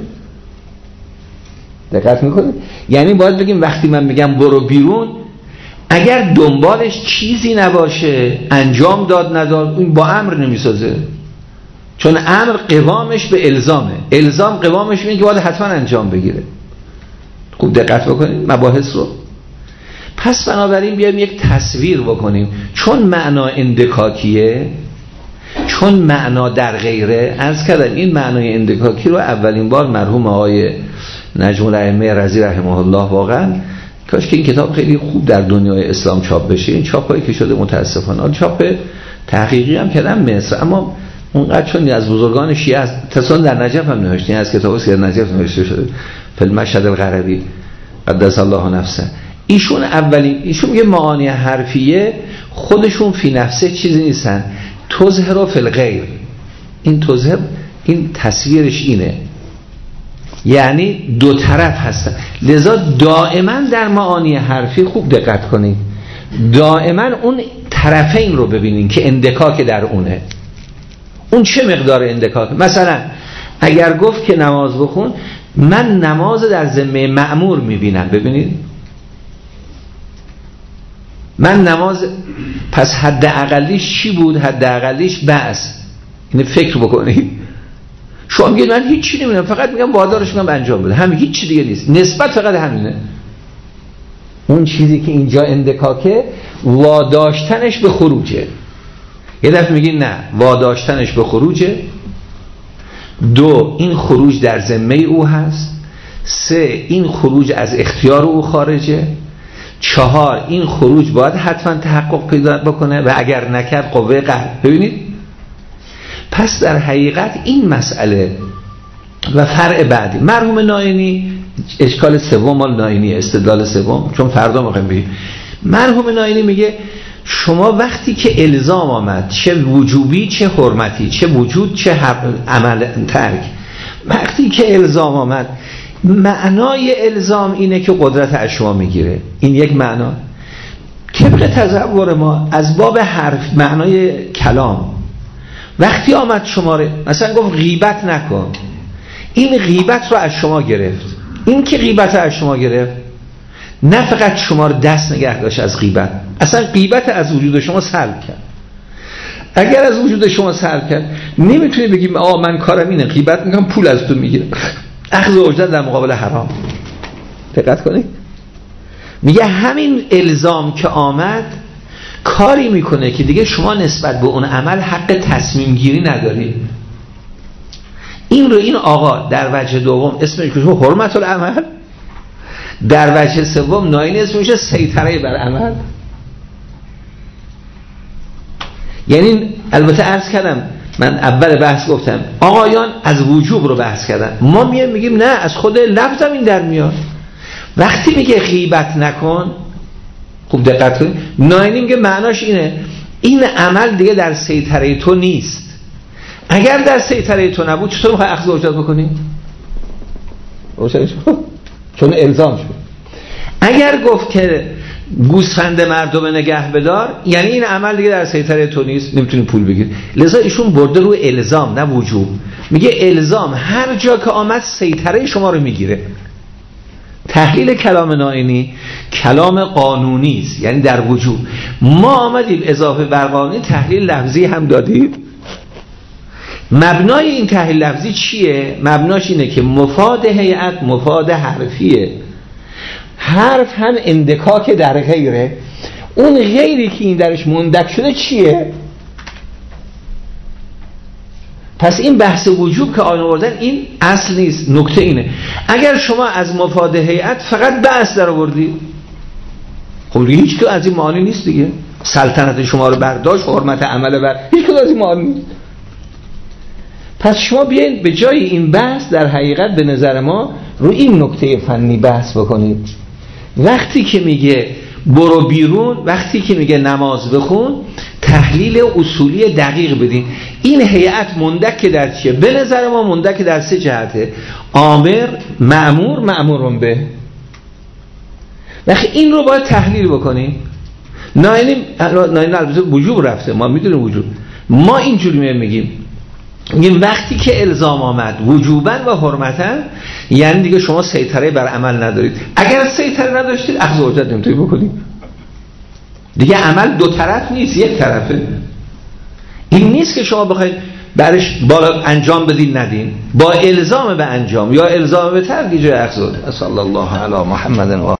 دقت میکنید؟ یعنی باید بگیم وقتی من میگم برو بیرون، اگر دنبالش چیزی نباشه، انجام داد نداد، این با امر نمیسازه، چون امر قوامش به الزامه، الزام قوامش اینه که باید حتما انجام بگیره. خوب دقت بکنید مباحث رو. پس بنابراین بیایم یک تصویر بکنیم، چون معنا اندکاکیه، چون معنا در غیره. عرض کردم این معنای اندکاکی رو اولین بار مرحوم آقای نجم الائمه رضی رحمه الله، واقعا کاش که این کتاب خیلی خوب در دنیای اسلام چاپ بشه. این چاپایی که شده متاسفانه چاپ تحقیقی هم کردن مصر، اما اونقدر چون از بزرگان شیعه است، تصون در نجف هم نوشته، از کتاب سیر نجف نوشته شده، فی المشهد الغربی قدس الله نفسه. ایشون میگه معانی حرفیه خودشون فی نفسه چیزی نیستن، تظهر فی الغیر. این تظهر، این تصویرش اینه، یعنی دو طرف هستن. لذا دائما در معانی حرفی خوب دقت کنید، دائما اون طرفین رو ببینین که اندکاک در اونه. اون چه مقدار اندکاک؟ مثلا اگر گفت که نماز بخون، من نماز در ذمه مأمور میبینم، ببینید من نماز، پس حد اقلیش چی بود؟ حد اقلیش بعث. اینو فکر بکنید. شما میگید من هیچ چی نمیدونم، فقط میگم وادارش میگم انجام بده، همین، هیچ چی دیگه نیست، نسبت فقط همینه. اون چیزی که اینجا اندکاکه واداشتنش به خروجه. یه دفعه میگید نه، واداشتنش به خروجه. دو، این خروج در ذمه او هست. سه، این خروج از اختیار او خارجه. چهار، این خروج باید حتما تحقق پیدا بکنه و اگر نکرد قوه قهر. ببینید، پس در حقیقت این مسئله و فرع بعدی مرحوم نائینی، اشکال سوم مال نائینی، استدلال سوم، چون فردا میخوایم بگیم. مرحوم نائینی میگه شما وقتی که الزام آمد، چه وجوبی چه حرمتی، چه وجود چه عمل ترک، وقتی که الزام آمد، معنای الزام اینه که قدرت از شما میگیره. این یک معنا طبق تصور ما از باب حرف، معنای کلام. وقتی آمد شماره، مثلا گفت غیبت نکن، این غیبت رو از شما گرفت. این که غیبت رو از شما گرفت، نه فقط شما رو دست نگه داشت از غیبت، اصلا غیبت از وجود شما سلب کرد. اگر از وجود شما سلب کرد، نمیتونی بگیم آقا من کارم اینه، غیبت میکنم پول از تو میگیرم، اخذ اجرت در مقابل حرام. دقت کنید، میگه همین الزام که آمد کاری میکنه که دیگه شما نسبت به اون عمل حق تصمیم گیری ندارید. این آقا در وجه دوم اسمش حرمت العمل، در وجه سوم نائینی اسمش سیطره بر عمل. یعنی البته عرض کردم، من اول بحث گفتم آقایان از وجوب رو بحث کردن، ما میگیم نه، از خود لفظ هم این در میاد. وقتی میگه غیبت نکن، خوب دقت کنید، نائینی میگه معناش اینه، این عمل دیگه در سیطره تو نیست. اگر در سیطره تو نبود چطور میخوای اخذ اجرت بکنی؟ روشن شد، چون الزام شد. اگر گفت که گوسفند مردم نگه بدار، یعنی این عمل دیگه در سیطره تو نیست، نمیتونی پول بگیری. لذا ایشون برده رو الزام نه وجوب. میگه الزام هر جا که آمد سیطره شما رو میگیره. تحلیل کلام نائینی کلام قانونی است، یعنی در وجوب. ما آمدیم اضافه بر قانونی تحلیل لفظی هم دادیم. مبنای این تحلیل لفظی چیه؟ مبناش اینه که مفاد هیئت مفاد حرفیه. حرف هم اندکاک در غیره. اون غیری که این درش مندک شده چیه؟ پس این بحث وجوب که آن آوردن این اصل نیست. نکته اینه اگر شما از مفاد هیئت فقط بحث در آوردید، خب هیچ که از این معانی نیست دیگه. سلطنت شما رو برداشت، حرمت عمل بر، هیچ که از این معانی نیست. پس شما بیاین به جای این بحث در حقیقت به نظر ما رو این نکته فنی بحث بکنید. وقتی که میگه برو بیرون، وقتی که میگه نماز بخون، تحلیل اصولی دقیق بدین. این هیئت مندک در چیه؟ به نظر ما مندک در سه جهته: آمر، مأمور، مأمورون به. وقتی این رو باید تحلیل بکنیم. نائین البته وجوب رفته، ما میدونیم وجوب. ما اینجوری میگیم وقتی که الزام آمد وجوباً و حرمتاً، یعنی دیگه شما سیطره بر عمل ندارید. اگر سیطره نداشتید اخذ حجت نمیتونید بکنید دیگه. عمل دو طرف نیست، یک طرفه. این نیست که شما بخواید برش بالا انجام بدین ندین، با الزام به انجام یا الزام به ترک جای اخذ حجت. صلی الله علی محمد و